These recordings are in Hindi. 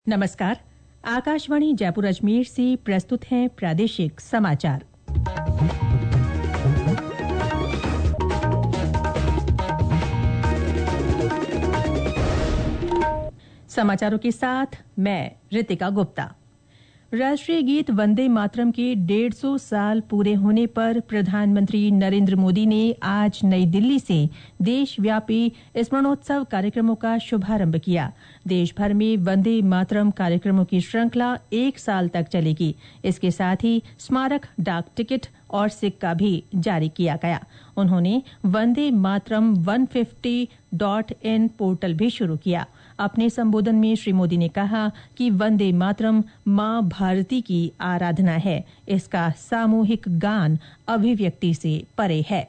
नमस्कार। आकाशवाणी जयपुर अजमेर से प्रस्तुत हैं प्रादेशिक समाचार। समाचारों के साथ मैं रितिका गुप्ता। राष्ट्रीय गीत वंदे मातरम के 150 साल पूरे होने पर प्रधानमंत्री नरेंद्र मोदी ने आज नई दिल्ली से देशव्यापी स्मरणोत्सव कार्यक्रमों का शुभारंभ किया। देश भर में वंदे मातरम कार्यक्रमों की श्रृंखला 1 साल तक चलेगी। इसके साथ ही स्मारक डाक टिकट और सिक्का भी जारी किया गया। उन्होंने वंदे मातरम 150.in पोर्टल भी शुरू किया। अपने संबोधन में श्री मोदी ने कहा कि वंदे मातरम मां भारती की आराधना है। इसका सामूहिक गान अभिव्यक्ति से परे है।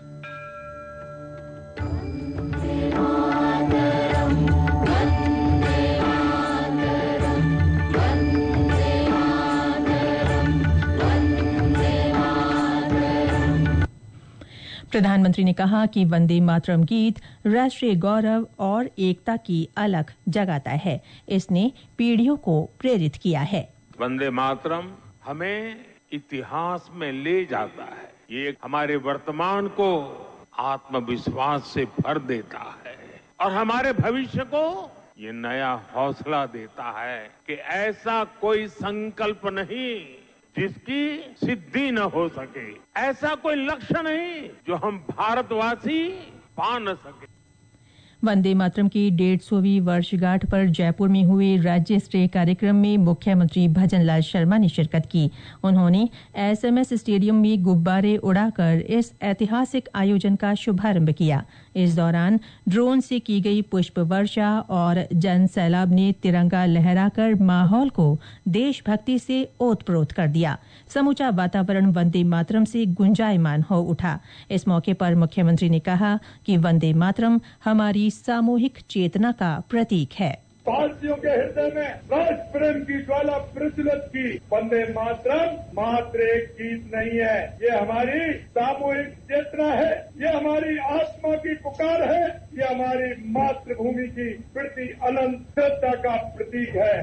प्रधानमंत्री ने कहा कि वंदे मातरम गीत राष्ट्रीय गौरव और एकता की अलख जगाता है। इसने पीढ़ियों को प्रेरित किया है। वंदे मातरम हमें इतिहास में ले जाता है। ये हमारे वर्तमान को आत्मविश्वास से भर देता है और हमारे भविष्य को ये नया हौसला देता है कि ऐसा कोई संकल्प नहीं जिसकी सिद्धि न हो सके, ऐसा कोई लक्ष्य नहीं जो हम भारतवासी पा न सके। वंदे मातरम की 150वीं वर्षगांठ पर जयपुर में हुए राज्य स्तरीय कार्यक्रम में मुख्यमंत्री भजनलाल शर्मा ने शिरकत की। उन्होंने एसएमएस स्टेडियम में गुब्बारे उड़ाकर इस ऐतिहासिक आयोजन का शुभारंभ किया। इस दौरान ड्रोन से की गई पुष्प वर्षा और जन सैलाब ने तिरंगा लहराकर माहौल को देशभक्ति से ओतप्रोत कर दिया। समूचा वातावरण वंदे मातरम से गुंजायमान हो उठा। इस मौके पर मुख्यमंत्री ने कहा कि वंदे मातरम हमारी सामूहिक चेतना का प्रतीक है। भारतीयों के हृदय में राष्ट्र प्रेम की ज्वाला प्रज्वलित की। वंदे मातरम मात्र एक गीत नहीं है, ये हमारी सामूहिक चेतना है, ये हमारी आत्मा की पुकार है, ये हमारी मातृभूमि की प्रति अनंत श्रद्धा का प्रतीक है।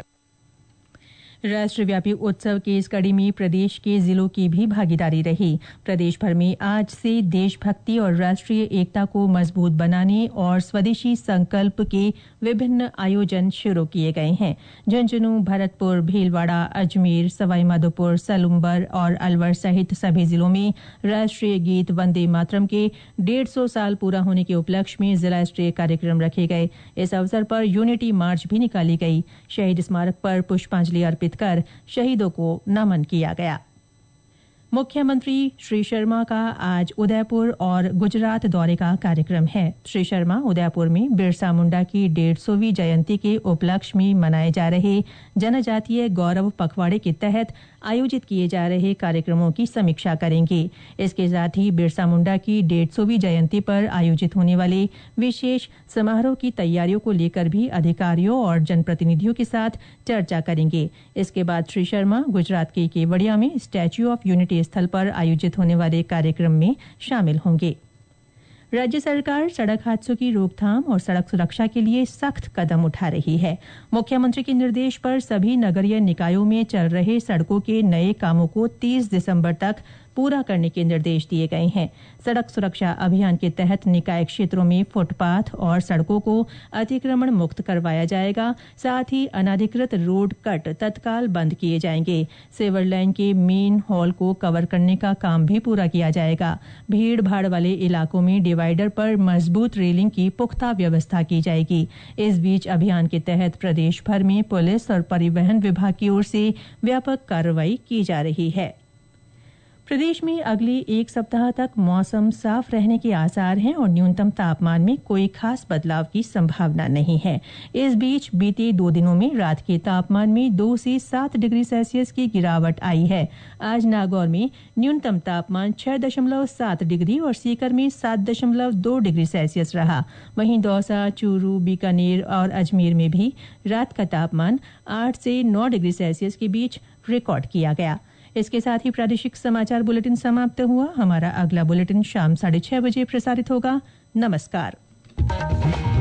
राष्ट्रव्यापी उत्सव के इस कड़ी में प्रदेश के जिलों की भी भागीदारी रही। प्रदेश भर में आज से देशभक्ति और राष्ट्रीय एकता को मजबूत बनाने और स्वदेशी संकल्प के विभिन्न आयोजन शुरू किए गए हैं। झुंझुनू, भरतपुर, भीलवाड़ा, अजमेर, सवाईमाधोपुर, सलुम्बर और अलवर सहित सभी जिलों में राष्ट्रीय गीत वंदे मातरम के 150 साल पूरा होने के उपलक्ष्य में जिला स्तरीय कार्यक्रम रखे गए। इस अवसर पर यूनिटी मार्च भी निकाली गई। शहीद स्मारक पर पुष्पांजलि अर्पित कर शहीदों को नमन किया गया। मुख्यमंत्री श्री शर्मा का आज उदयपुर और गुजरात दौरे का कार्यक्रम है। श्री शर्मा उदयपुर में बिरसा मुंडा की 150वीं जयंती के उपलक्ष्य में मनाए जा रहे जनजातीय गौरव पखवाड़े के तहत आयोजित किए जा रहे कार्यक्रमों की समीक्षा करेंगे। इसके साथ ही बिरसा मुंडा की 150वीं जयंती पर आयोजित होने वाले विशेष समारोह की तैयारियों को लेकर भी अधिकारियों और जनप्रतिनिधियों के साथ चर्चा करेंगे। इसके बाद श्री शर्मा गुजरात के केवड़िया में स्टैच्यू ऑफ यूनिटी स्थल पर आयोजित होने वाले कार्यक्रम में शामिल होंगे। राज्य सरकार सड़क हादसों की रोकथाम और सड़क सुरक्षा के लिए सख्त कदम उठा रही है। मुख्यमंत्री के निर्देश पर सभी नगरीय निकायों में चल रहे सड़कों के नए कामों को 30 दिसंबर तक पूरा करने के निर्देश दिए गए हैं। सड़क सुरक्षा अभियान के तहत निकाय क्षेत्रों में फुटपाथ और सड़कों को अतिक्रमण मुक्त करवाया जाएगा। साथ ही अनाधिकृत रोड कट तत्काल बंद किए जाएंगे। सिवर लाइन के मेन हॉल को कवर करने का काम भी पूरा किया जाएगा। भीड़ भाड़ वाले इलाकों में डिवाइडर पर मजबूत रेलिंग की पुख्ता व्यवस्था की जाएगी। इस बीच अभियान के तहत प्रदेश भर में पुलिस और परिवहन विभाग की ओर से व्यापक कार्रवाई की जा रही है। प्रदेश में अगले 1 सप्ताह तक मौसम साफ रहने के आसार हैं और न्यूनतम तापमान में कोई खास बदलाव की संभावना नहीं है। इस बीच बीते 2 दिनों में रात के तापमान में 2 से 7 डिग्री सेल्सियस की गिरावट आई है। आज नागौर में न्यूनतम तापमान 6.7 डिग्री और सीकर में 7.2 डिग्री सेल्सियस रहा। वहीं दौसा, चूरू, बीकानेर और अजमेर में भी रात का तापमान 8 से 9 डिग्री सेल्सियस के बीच रिकॉर्ड किया गया। इसके साथ ही प्रादेशिक समाचार बुलेटिन समाप्त हुआ। हमारा अगला बुलेटिन शाम 6:30 बजे प्रसारित होगा। नमस्कार।